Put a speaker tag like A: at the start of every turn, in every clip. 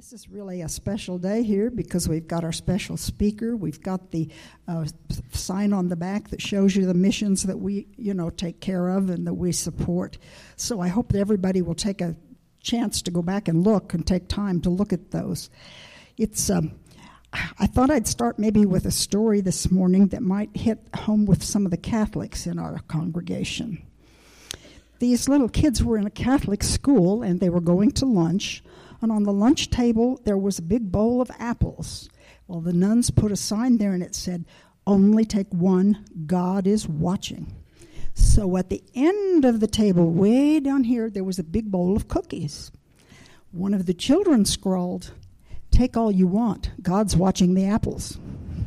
A: This is really a special day here because we've got our special speaker. We've got the sign on the back that shows you the missions that we, take care of and that we support. So I hope that everybody will take a chance to go back and look and take time to look at those. I thought I'd start maybe with a story this morning that might hit home with some of the Catholics in our congregation. These little kids were in a Catholic school and they were going to lunch. And on the lunch table, there was a big bowl of apples. Well, the nuns put a sign there and it said, "Only take one, God is watching." So at the end of the table, way down here, there was a big bowl of cookies. One of the children scrawled, "Take all you want, God's watching the apples."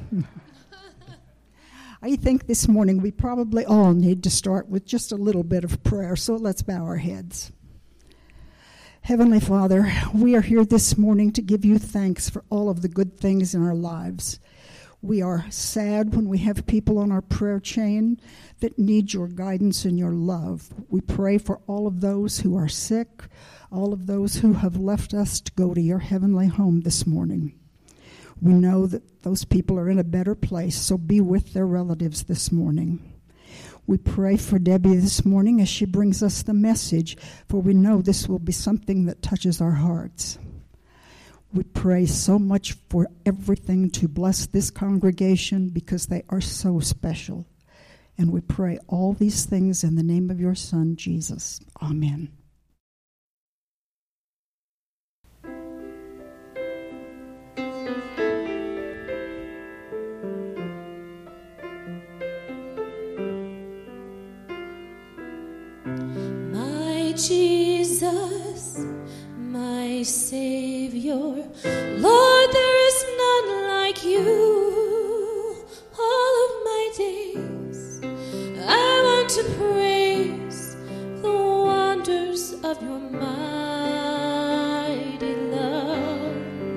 A: I think this morning we probably all need to start with just a little bit of prayer, so let's bow our heads. Heavenly Father, we are here this morning to give you thanks for all of the good things in our lives. We are sad when we have people on our prayer chain that need your guidance and your love. We pray for all of those who are sick, all of those who have left us to go to your heavenly home this morning. We know that those people are in a better place, so be with their relatives this morning. We pray for Debbie this morning as she brings us the message, for we know this will be something that touches our hearts. We pray so much for everything to bless this congregation because they are so special. And we pray all these things in the name of your Son, Jesus. Amen.
B: Jesus, my Savior, Lord, there is none like you. All of my days I want to praise the wonders of your mighty love.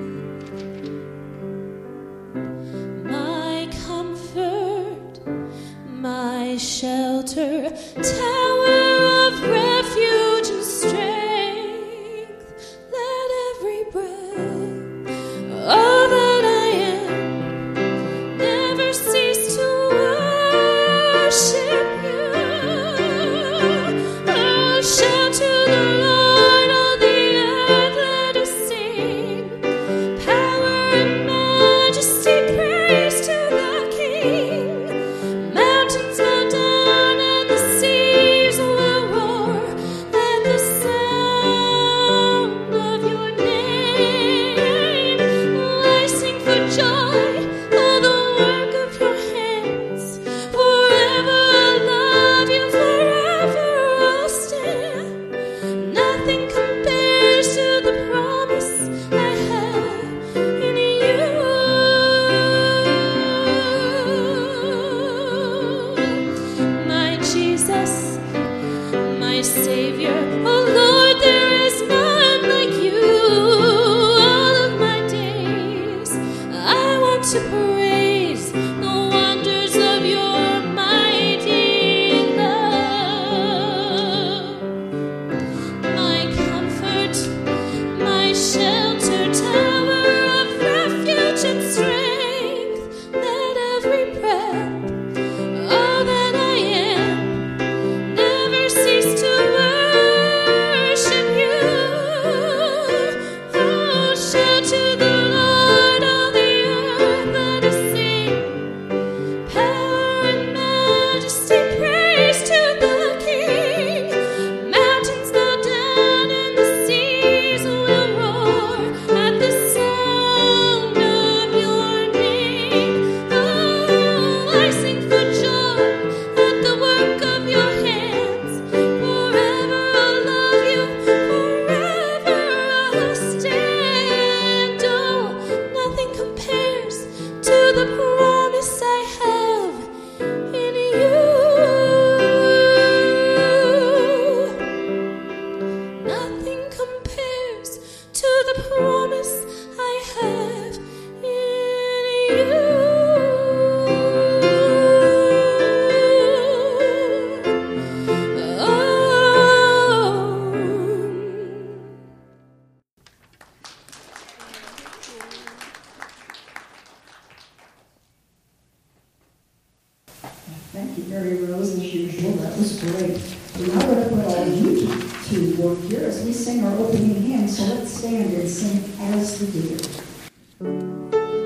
B: My comfort, my shelter, tower of refuge and strength, let every breath, all that I am, never cease to worship you. Oh, shout to the Lord, all the earth, let us sing, power and majesty, praise to the King. Mountains bow down and the seas will
A: those as usual. That was great. We're now going to put all you to work here as we sing our opening hymn. So let's stand and sing As the Deer.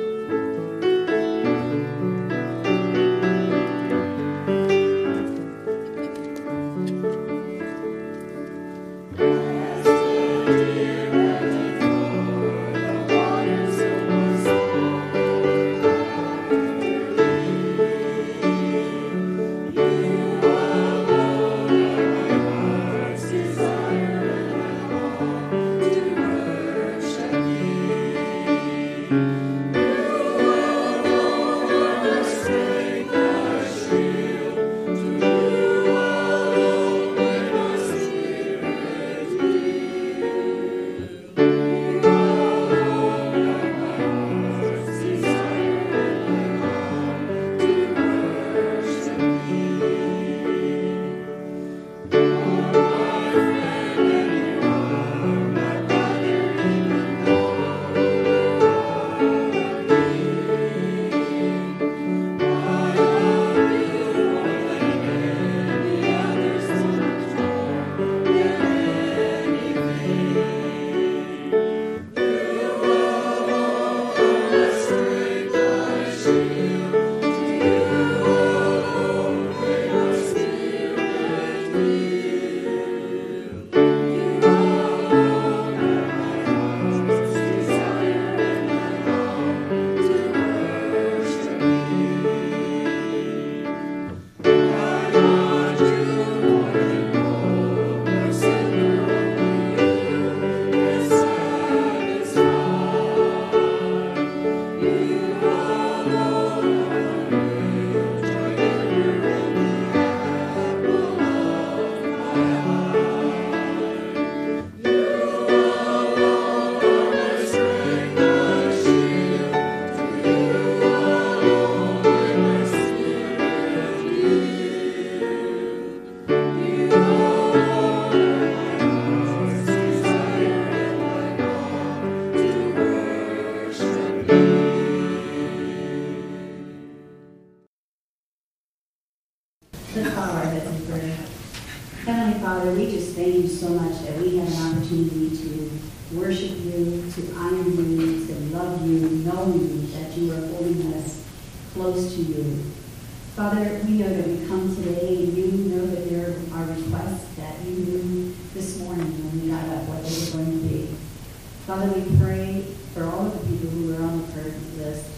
C: Let's bow our heads in prayer. Heavenly Father, we just thank you so much that we have an opportunity to worship you, to honor you, to love you, knowing that you are holding us close to you. Father, we know that we come today and you know that there are requests that you knew this morning when we got up what they were going to be. Father, we pray for all of the people who are on the prayer list.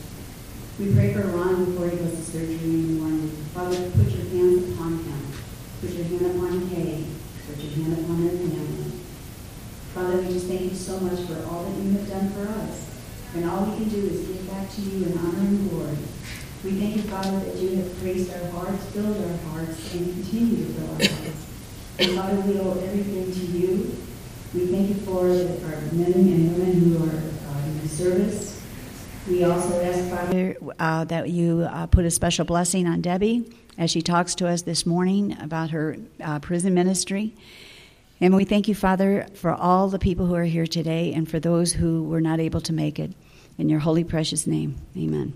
C: We pray for Ron before he goes to surgery in the morning. Father, put your hands upon him. Put your hand upon Kay. Put your hand upon their family. Father, we just thank you so much for all that you have done for us. And all we can do is give back to you in honor and glory. We thank you, Father, that you have praised our hearts, filled our hearts, and continue to fill our hearts. And Father, we owe everything to you. We thank you for our men and women who are in the service. We also ask, Father, that you put a special blessing on Debbie as she talks to us this morning about her prison ministry. And we thank you, Father, for all the people who are here today and for those who were not able to make it. In your holy, precious name, amen.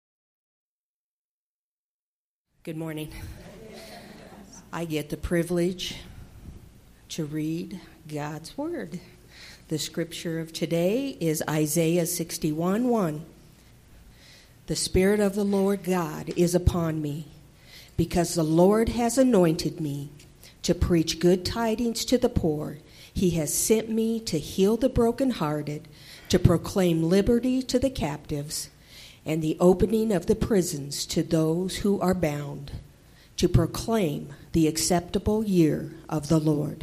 D: Good morning. I get the privilege to read God's Word. The scripture of today is Isaiah 61:1. The Spirit of the Lord God is upon me, because the Lord has anointed me to preach good tidings to the poor. He has sent me to heal the brokenhearted, to proclaim liberty to the captives, and the opening of the prisons to those who are bound, to proclaim the acceptable year of the Lord.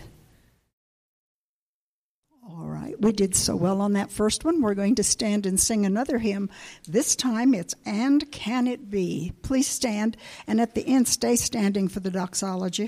A: All right, we did so well on that first one. We're going to stand and sing another hymn. This time it's And Can It Be? Please stand, and at the end, stay standing for the doxology.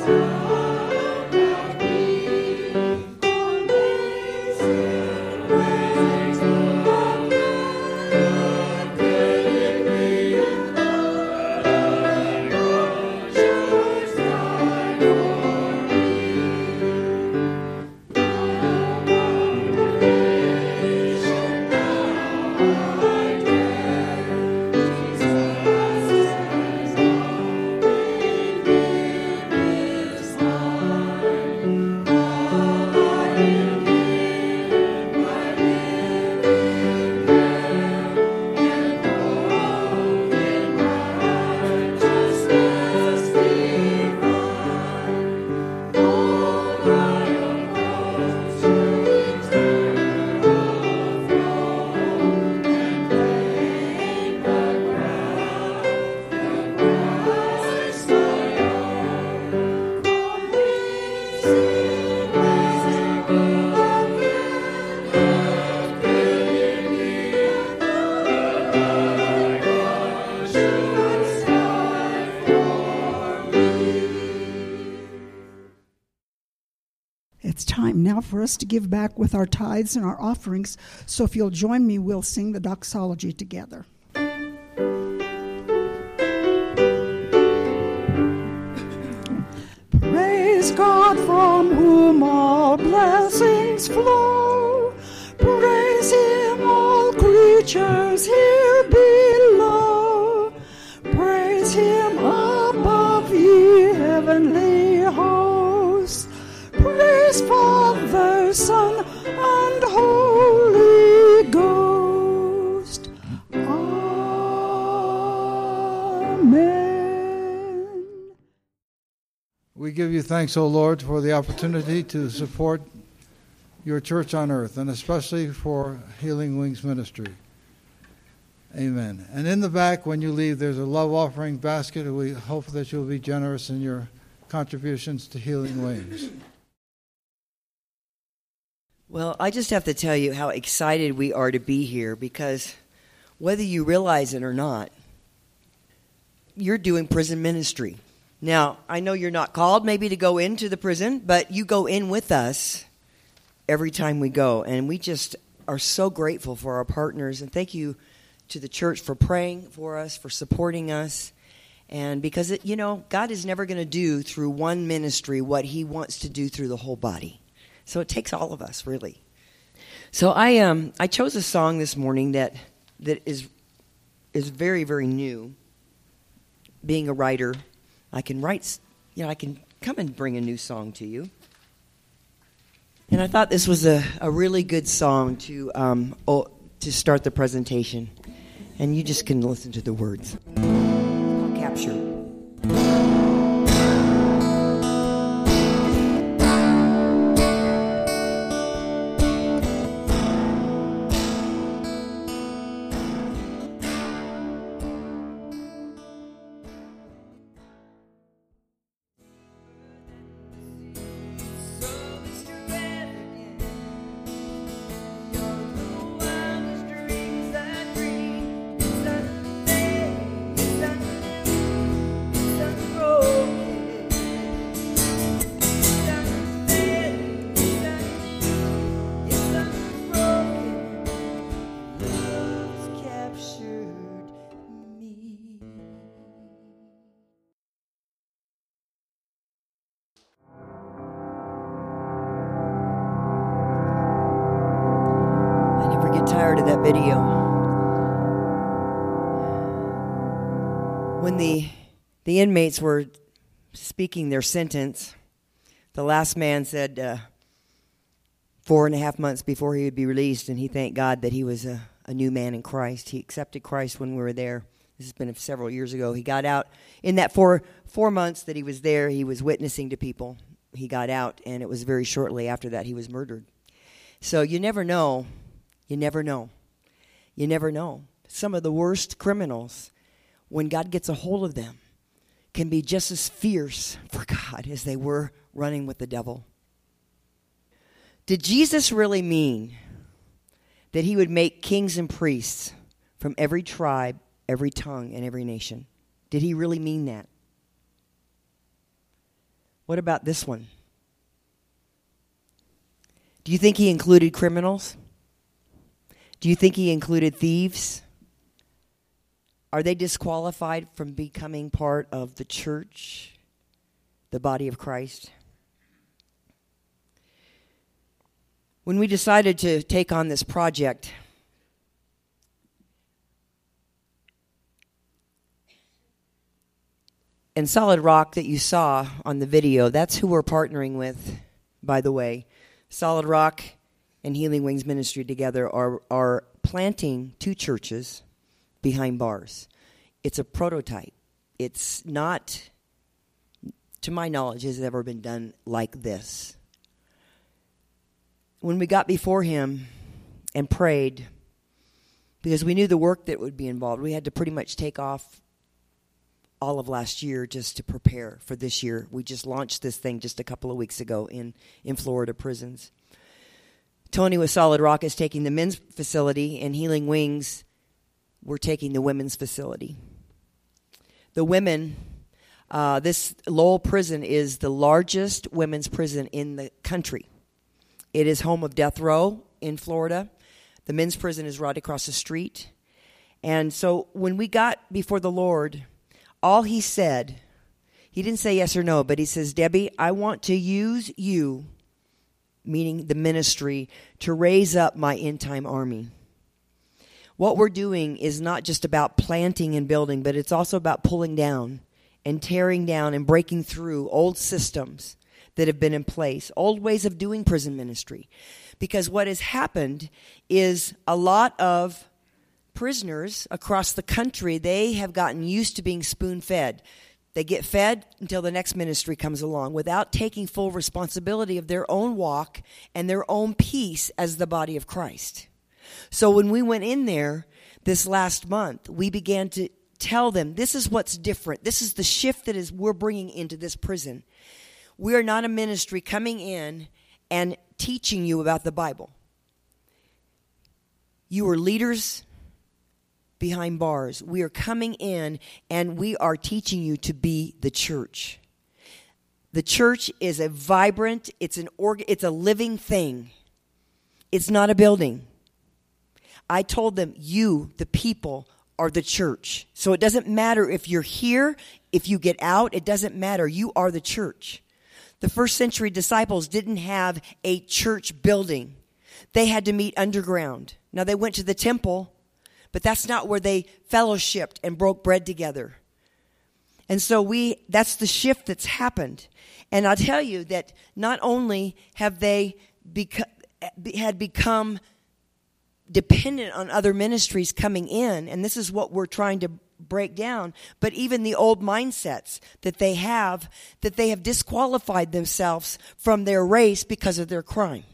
A: It's time now for us to give back with our tithes and our offerings. So if you'll join me, we'll sing the doxology together. Praise God from whom all blessings flow. Praise Him, all creatures here below. Praise Him above, ye heavenly hosts. Praise Father, Son, and Holy Ghost. Amen.
E: We give you thanks, O Lord, for the opportunity to support your church on earth, and especially for Healing Wings Ministry. Amen. And in the back, when you leave, there's a love offering basket. We hope that you'll be generous in your contributions to Healing Wings.
F: Well, I just have to tell you how excited we are to be here, because whether you realize it or not, you're doing prison ministry. Now, I know you're not called maybe to go into the prison, but you go in with us every time we go. And we just are so grateful for our partners. And thank you to the church for praying for us, for supporting us. And because, God is never going to do through one ministry what He wants to do through the whole body. So it takes all of us, really. So I chose a song this morning that is very, very new. Being a writer, I can write, I can come and bring a new song to you. And I thought this was a really good song to start the presentation. And you just can listen to the words. I'll capture. Tired of that video. When the inmates were speaking their sentence, the last man said 4.5 months before he would be released, and he thanked God that he was a new man in Christ. He accepted Christ when we were there. This has been several years ago. He got out. In that four months that he was there, he was witnessing to people. He got out, and it was very shortly after that he was murdered. So you never know. You never know. You never know. Some of the worst criminals, when God gets a hold of them, can be just as fierce for God as they were running with the devil. Did Jesus really mean that He would make kings and priests from every tribe, every tongue, and every nation? Did He really mean that? What about this one? Do you think he included criminals? Do you think he included thieves? Are they disqualified from becoming part of the church, the body of Christ? When we decided to take on this project, and Solid Rock that you saw on the video, that's who we're partnering with, by the way. Solid Rock and Healing Wings Ministry together are planting 2 churches behind bars. It's a prototype. It's not, to my knowledge, has ever been done like this. When we got before him and prayed, because we knew the work that would be involved, we had to pretty much take off all of last year just to prepare for this year. We just launched this thing just a couple of weeks ago in Florida prisons. Tony with Solid Rock is taking the men's facility, and Healing Wings, we're taking the women's facility. The women, this Lowell prison is the largest women's prison in the country. It is home of death row in Florida. The men's prison is right across the street. And so when we got before the Lord, all he said, he didn't say yes or no, but he says, Debbie, I want to use you, meaning the ministry, to raise up my end-time army. What we're doing is not just about planting and building, but it's also about pulling down and tearing down and breaking through old systems that have been in place, old ways of doing prison ministry. Because what has happened is a lot of prisoners across the country, they have gotten used to being spoon-fed. They get fed until the next ministry comes along without taking full responsibility of their own walk and their own peace as the body of Christ. So when we went in there this last month, we began to tell them, this is what's different. This is the shift that we're bringing into this prison. We are not a ministry coming in and teaching you about the Bible. You are leaders behind bars. We are coming in and we are teaching you to be the church. The church is a vibrant, it's a living thing. It's not a building. I told them, you, the people, are the church. So it doesn't matter if you're here, if you get out, it doesn't matter. You are the church. The first century disciples didn't have a church building. They had to meet underground. Now they went to the temple, but that's not where they fellowshipped and broke bread together. And so that's the shift that's happened. And I'll tell you that not only have they become dependent on other ministries coming in, and this is what we're trying to break down, but even the old mindsets that they have disqualified themselves from their race because of their crime.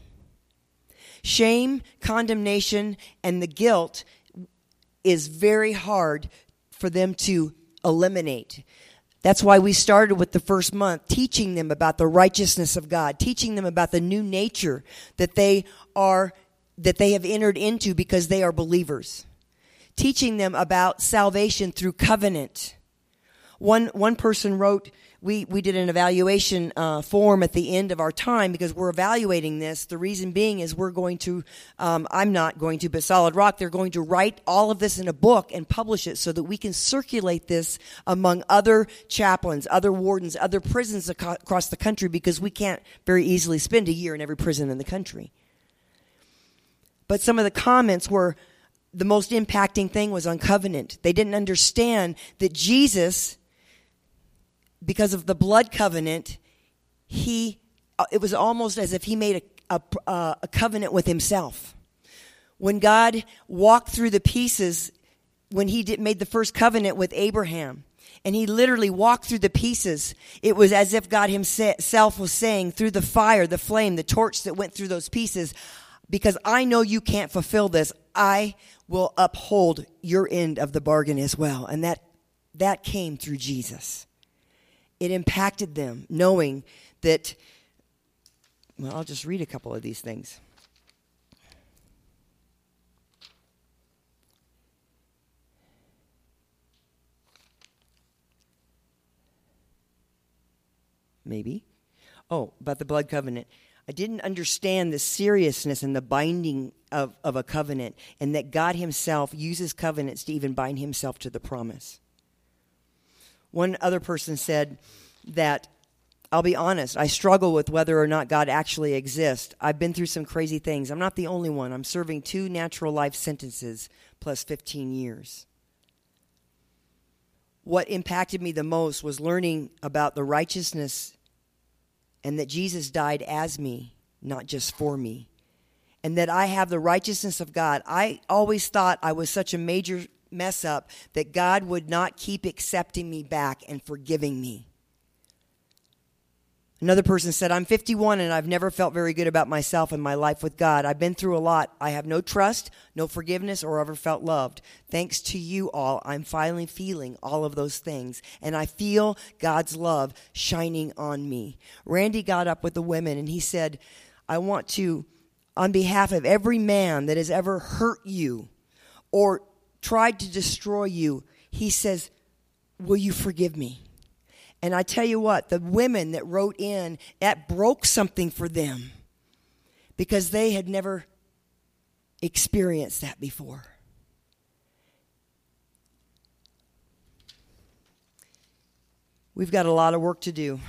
F: Shame, condemnation, and the guilt is very hard for them to eliminate. That's why we started with the first month, teaching them about the righteousness of God, teaching them about the new nature that they have entered into because they are believers. Teaching them about salvation through covenant. One person wrote, we did an evaluation form at the end of our time because we're evaluating this. The reason being is we're going to, I'm not going to, but Solid Rock, they're going to write all of this in a book and publish it so that we can circulate this among other chaplains, other wardens, other prisons across the country because we can't very easily spend a year in every prison in the country. But some of the comments were, the most impacting thing was on covenant. They didn't understand that Jesus, because of the blood covenant, it was almost as if he made a covenant with himself. When God walked through the pieces, when he made the first covenant with Abraham, and he literally walked through the pieces, it was as if God himself was saying, through the fire, the flame, the torch that went through those pieces, because I know you can't fulfill this, I will uphold your end of the bargain as well. And that came through Jesus. It impacted them, knowing that, well, I'll just read a couple of these things. Maybe. about the blood covenant. I didn't understand the seriousness and the binding of a covenant, and that God himself uses covenants to even bind himself to the promise. One other person said that, I'll be honest, I struggle with whether or not God actually exists. I've been through some crazy things. I'm not the only one. I'm serving 2 natural life sentences plus 15 years. What impacted me the most was learning about the righteousness and that Jesus died as me, not just for me, and that I have the righteousness of God. I always thought I was such a major mess up that God would not keep accepting me back and forgiving me. Another person said, I'm 51 and I've never felt very good about myself and my life with God. I've been through a lot. I have no trust, no forgiveness, or ever felt loved. Thanks to you all, I'm finally feeling all of those things. And I feel God's love shining on me. Randy got up with the women and he said, I want to, on behalf of every man that has ever hurt you or tried to destroy you, he says, will you forgive me? And I tell you what, the women that wrote in, that broke something for them because they had never experienced that before. We've got a lot of work to do.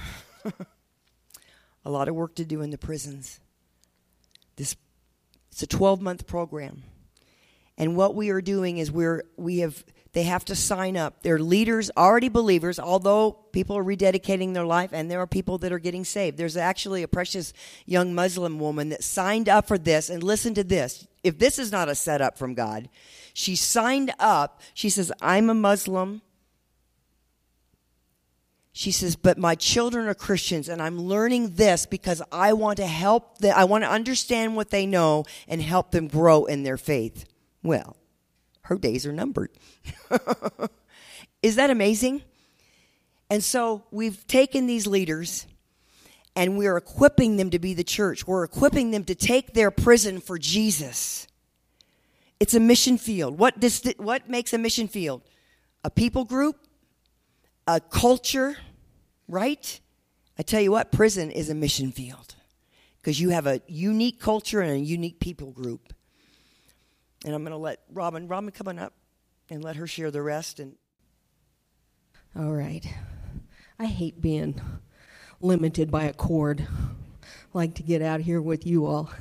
F: A lot of work to do in the prisons. It's a 12-month program. And what we are doing is they have to sign up. They're leaders, already believers, although people are rededicating their life, and there are people that are getting saved. There's actually a precious young Muslim woman that signed up for this, and listen to this. If this is not a setup from God, she signed up. She says, I'm a Muslim. She says, but my children are Christians, and I'm learning this because I want to help them. I want to understand what they know and help them grow in their faith. Well, her days are numbered. Is that amazing? And so we've taken these leaders and we're equipping them to be the church. We're equipping them to take their prison for Jesus. It's a mission field. What makes a mission field? A people group, a culture, right? I tell you what, prison is a mission field because you have a unique culture and a unique people group. And I'm going to let Robin come on up and let her share the rest. And
G: all right. I hate being limited by a cord. I like to get out here with you all.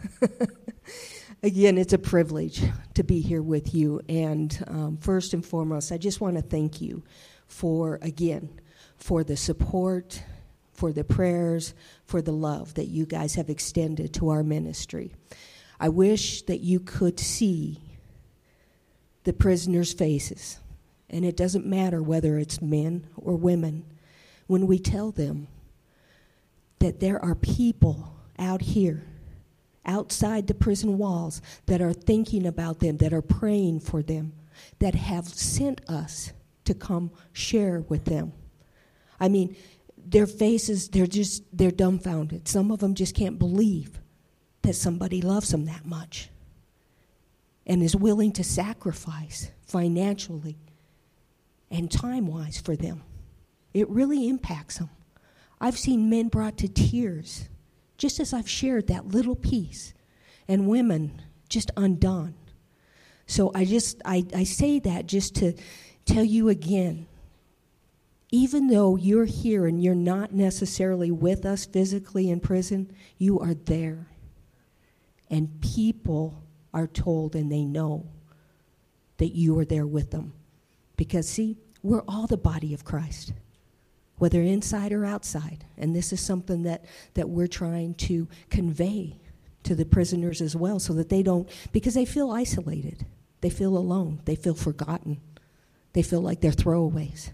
G: Again, it's a privilege to be here with you. And first and foremost, I just want to thank you for the support, for the prayers, for the love that you guys have extended to our ministry. I wish that you could see the prisoners' faces, and it doesn't matter whether it's men or women, when we tell them that there are people out here, outside the prison walls, that are thinking about them, that are praying for them, that have sent us to come share with them. I mean, their faces, they're dumbfounded. Some of them just can't believe that somebody loves them that much and is willing to sacrifice financially and time-wise for them. It really impacts them. I've seen men brought to tears just as I've shared that little piece, and women just undone. So I say that just to tell you again, even though you're here and you're not necessarily with us physically in prison, you are there. And people are told and they know that you are there with them. Because, see, we're all the body of Christ, whether inside or outside. And this is something that we're trying to convey to the prisoners as well, so that they don't, because they feel isolated. They feel alone. They feel forgotten. They feel like they're throwaways.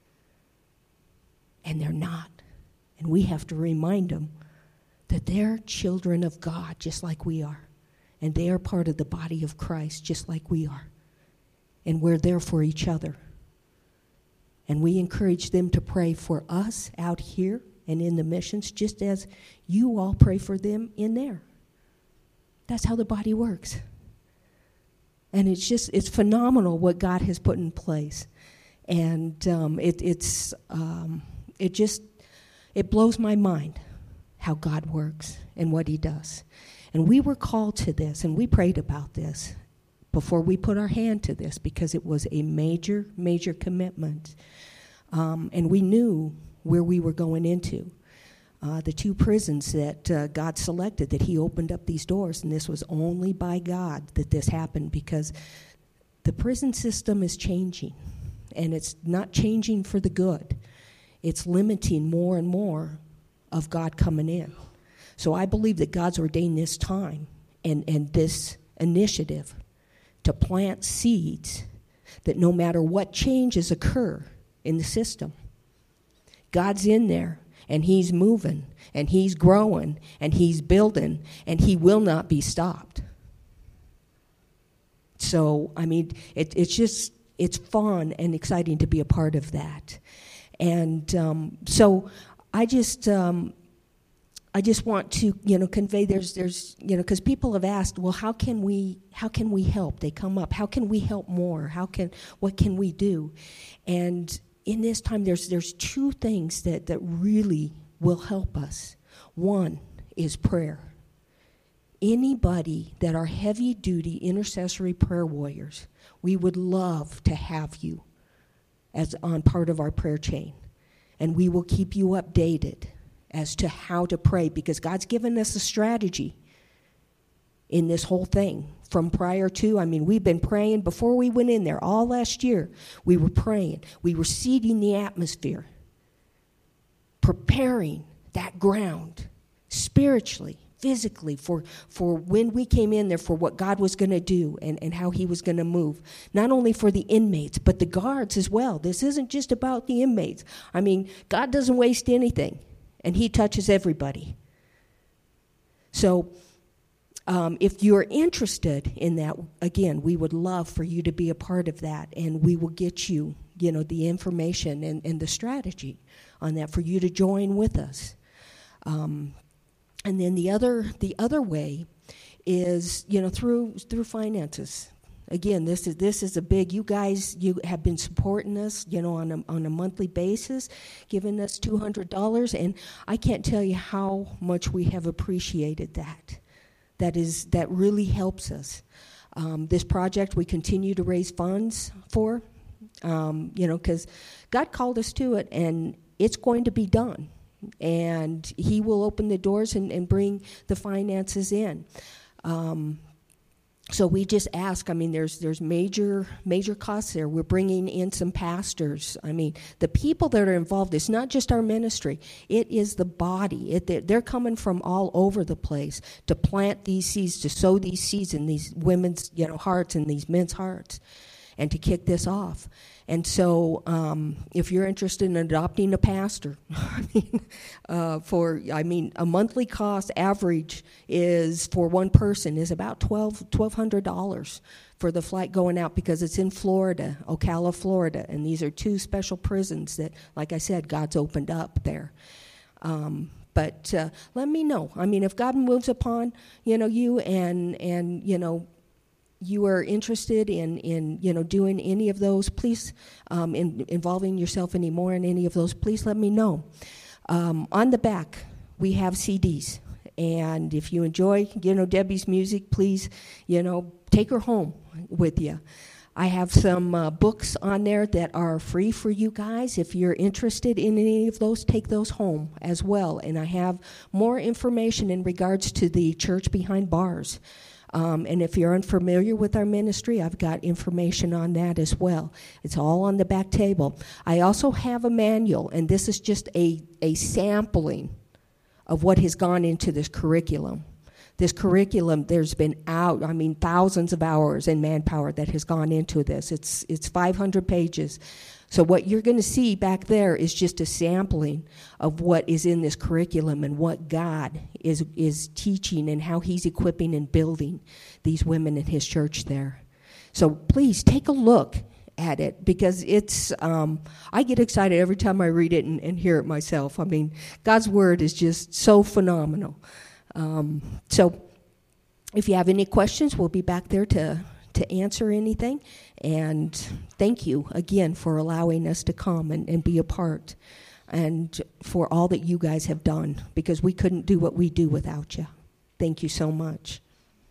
G: And they're not. And we have to remind them that they're children of God just like we are. And they are part of the body of Christ just like we are. And we're there for each other. And we encourage them to pray for us out here and in the missions, just as you all pray for them in there. That's how the body works. And it's phenomenal what God has put in place. And it blows my mind how God works and what he does. And we were called to this, and we prayed about this before we put our hand to this, because it was a major, major commitment. And we knew where we were going into. The 2 prisons that God selected, that he opened up these doors, and this was only by God that this happened, because the prison system is changing, and it's not changing for the good. It's limiting more and more of God coming in. So I believe that God's ordained this time and this initiative to plant seeds that no matter what changes occur in the system, God's in there, and he's moving, and he's growing, and he's building, and he will not be stopped. So, I mean, it's fun and exciting to be a part of that. And so I just want to, convey there's because people have asked, well, how can we help? They come up, how can we help more? What can we do? And in this time, there's 2 things that really will help us. One is prayer. Anybody that are heavy-duty intercessory prayer warriors, we would love to have you as on part of our prayer chain. And we will keep you updated as to how to pray, because God's given us a strategy in this whole thing. From prior to, we've been praying before we went in there. All last year, we were praying. We were seeding the atmosphere, preparing that ground spiritually, physically, for when we came in there, for what God was going to do and how he was going to move. Not only for the inmates, but the guards as well. This isn't just about the inmates. God doesn't waste anything, and he touches everybody. So if you're interested in that, again, we would love for you to be a part of that, and we will get you, the information and the strategy on that for you to join with us. And then the other way is, through finances. Again, this is a big. You guys, you have been supporting us, on a monthly basis, giving us $200, and I can't tell you how much we have appreciated that. That really helps us. This project we continue to raise funds for, because God called us to it, and it's going to be done. And he will open the doors and bring the finances in. So we just ask, there's major costs there. We're bringing in some pastors. The people that are involved, it's not just our ministry. It is the body. They're coming from all over the place to plant these seeds, to sow these seeds in these women's hearts and these men's hearts, and to kick this off. And so if you're interested in adopting a pastor, a monthly cost average is, for one person, is about $1,200 for the flight going out, because it's in Florida, Ocala, Florida. And these are 2 special prisons that, like I said, God's opened up there. But let me know. If God moves upon, you and you are interested in doing any of those, please, involving yourself anymore in any of those, please let me know. On the back, we have CDs. And if you enjoy, Debbie's music, please, take her home with you. I have some books on there that are free for you guys. If you're interested in any of those, take those home as well. And I have more information in regards to the Church Behind Bars. And if you're unfamiliar with our ministry, I've got information on that as well. It's all on the back table. I also have a manual, and this is just a sampling of what has gone into this curriculum. This curriculum, there's been thousands of hours and manpower that has gone into this. It's 500 pages. So what you're going to see back there is just a sampling of what is in this curriculum and what God is teaching and how he's equipping and building these women in his church there. So please take a look at it, because it's I get excited every time I read it and hear it myself. God's word is just so phenomenal. So if you have any questions, we'll be back there to answer anything. And thank you again for allowing us to come and be a part. and for all that you guys have done, because we couldn't do what we do without you. Thank you so much.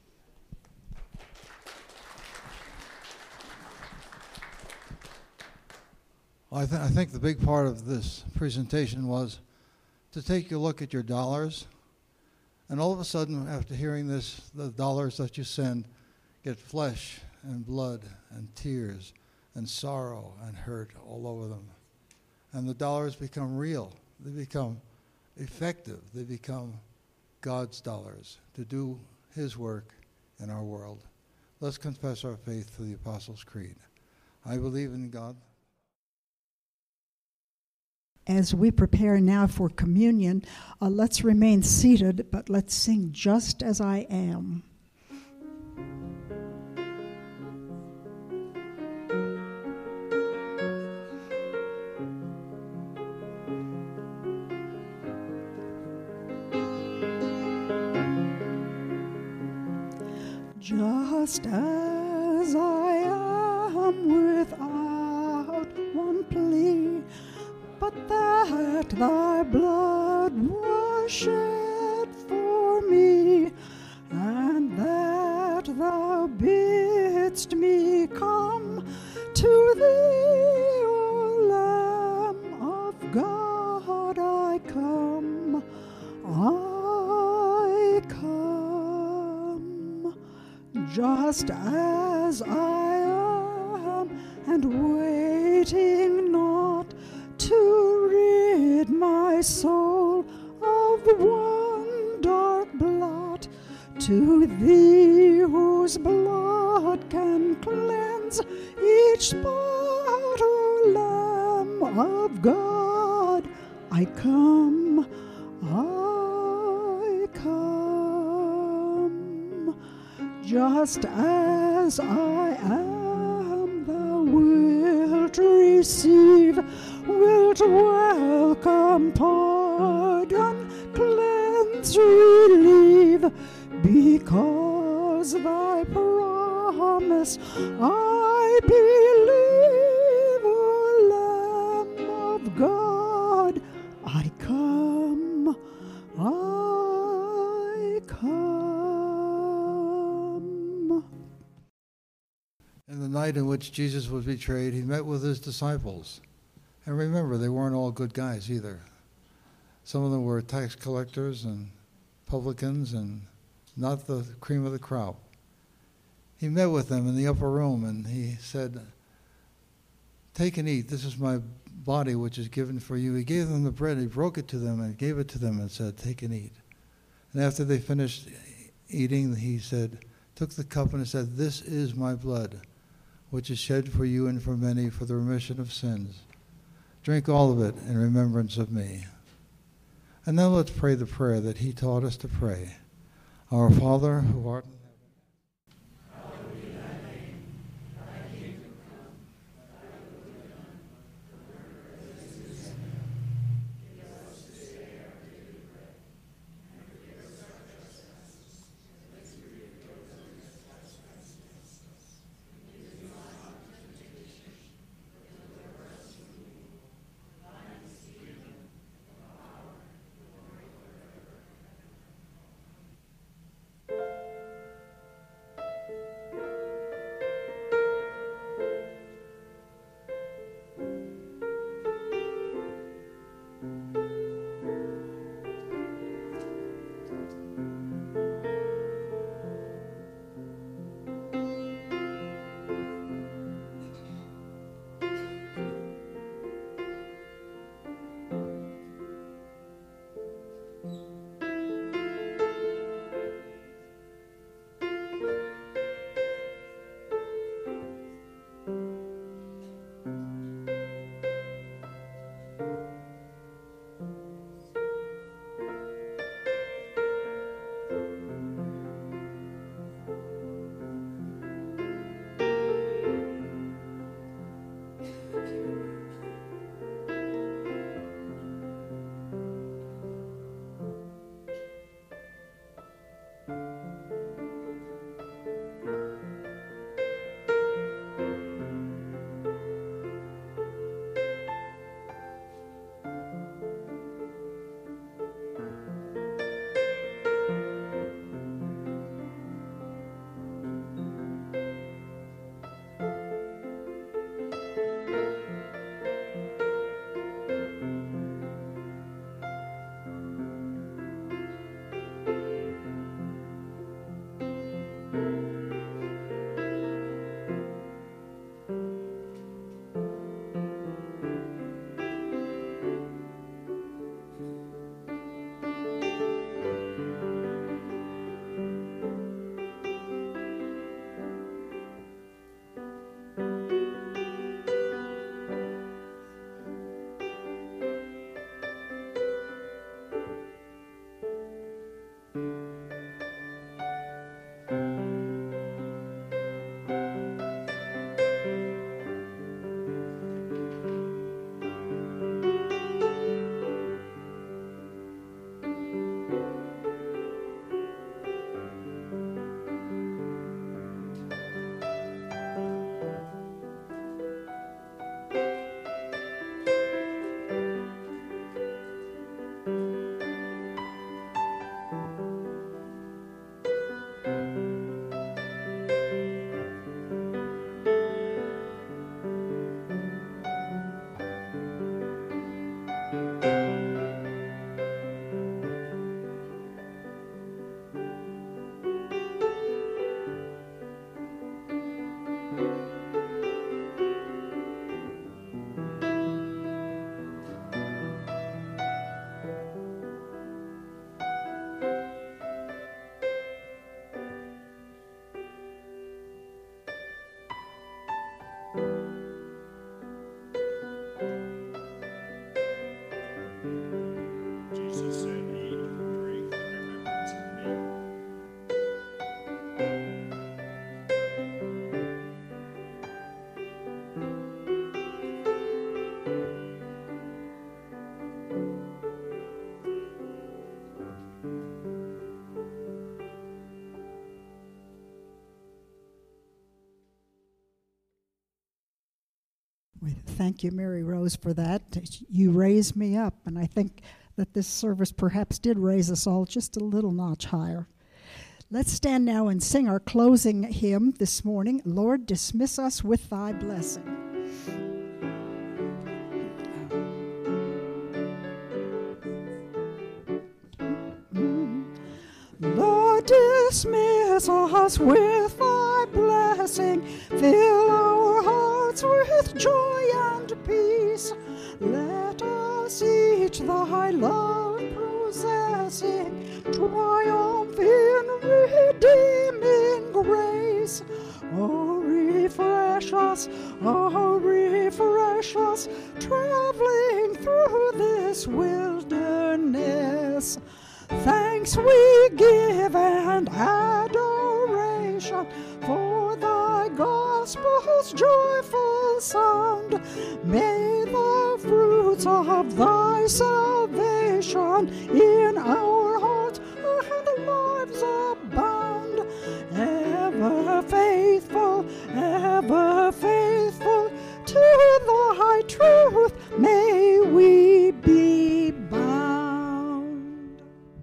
E: Well, I think the big part of this presentation was to take a look at your dollars, and all of a sudden, after hearing this, the dollars that you send get flesh and blood and tears and sorrow and hurt all over them. And the dollars become real. They become effective. They become God's dollars to do his work in our world. Let's confess our faith through the Apostles' Creed. I believe in God.
A: As we prepare now for communion, let's remain seated, but let's sing Just As I Am. Just as I am without one plea, but that thy blood was shed for me, and that thou bidst me come to thee, O Lamb of God, I come, I come, just as I am, and waiting not to rid my soul of one dark blot, to thee whose blood can cleanse each spot, O Lamb of God, I come, I come. Just as I am, thou wilt receive, wilt welcome, pardon, cleanse, relieve, because thy promise I believe, O Lamb of God, I come, I come.
E: In the night in which Jesus was betrayed, he met with his disciples. And remember, they weren't all good guys either. Some of them were tax collectors and publicans and not the cream of the crop. He met with them in the upper room and he said, "Take and eat. This is my body which is given for you." He gave them the bread. He broke it to them and gave it to them and said, "Take and eat." And after they finished eating, he said, took the cup and said, "This is my blood, which is shed for you and for many for the remission of sins. Drink all of it in remembrance of me." And now let's pray the prayer that he taught us to pray. Our Father, who art in heaven, hallowed be thy name. Thy kingdom come, thy will be done, on earth as it is in heaven. Give us this day our daily bread, and forgive us our trespasses, as we forgive those who trespass against us. And lead us not into temptation, but deliver us from evil. Thine is the kingdom, the power, and the glory forever.
A: thank you, Mary Rose, for that. You raised me up, and I think that this service perhaps did raise us all just a little notch higher. Let's stand now and sing our closing hymn this morning, Lord, Dismiss Us with Thy Blessing. Lord, dismiss us with Thy blessing, fill our hearts with joy and peace. Let us each Thy love possessing, triumph in redeeming grace. Oh, refresh us, traveling through this wilderness. Thanks we give and adoration for Thy gospel's joyful sound. May the fruits of Thy salvation in our hearts and lives abound. Ever faithful to Thy truth may we be bound.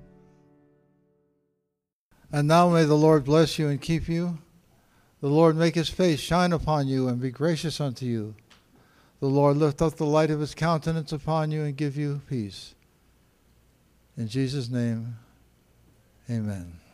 E: And now may the Lord bless you and keep you. The Lord make his face shine upon you and be gracious unto you. The Lord lift up the light of his countenance upon you and give you peace. In Jesus' name, amen.